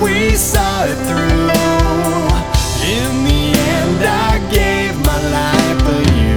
we saw it through. In the end, I gave my life for you.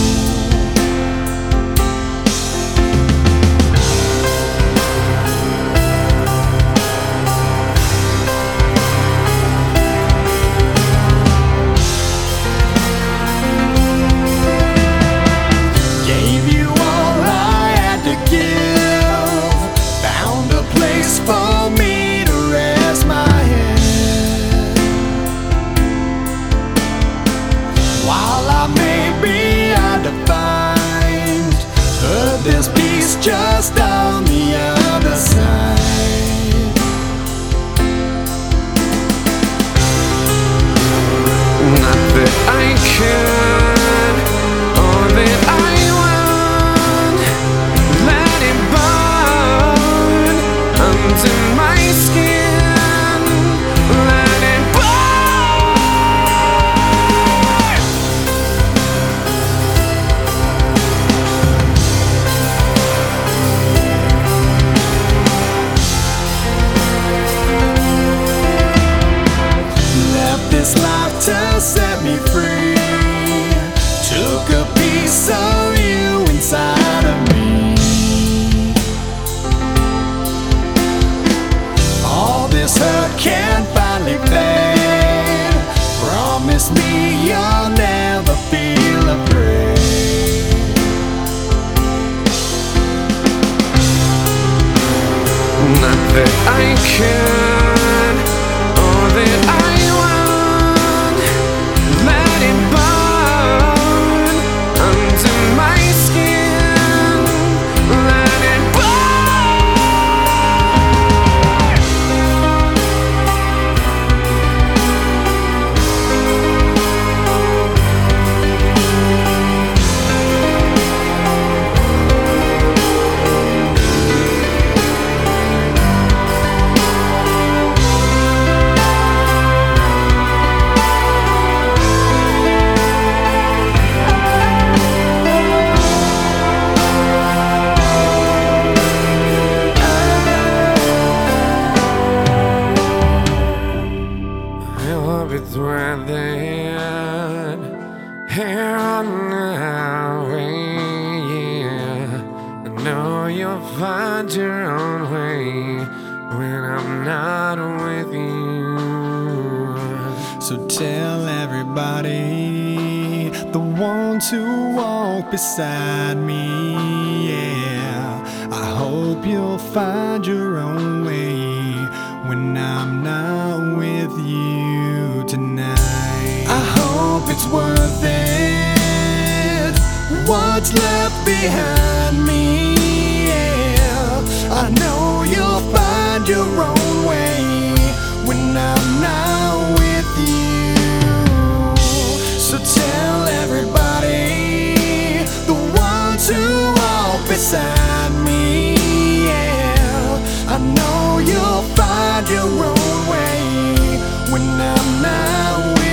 Gave you all I had to give. Found a place for me to rest my head. While I may be undefined, but there's peace just on the other side. Not that I can, or that I want. Let it burn under my skin. Let it burn. Left this life to set me free. Took a piece of you inside of me. All this hurt can finally fade. Promise me you'll never feel afraid. Not that I can, or that I want. Let it burn under my skin. Let it it's right there, here on our way, yeah. I know you'll find your own way when I'm not with you. So tell everybody, the ones who walk beside me, yeah. I hope you'll find your own way when I'm not with you tonight. I hope it's worth it, what's left behind me, yeah. I know you'll find your own way when I'm not with you. So tell everybody, the ones who walk beside me, yeah. I know you'll find your own way when I'm not with you.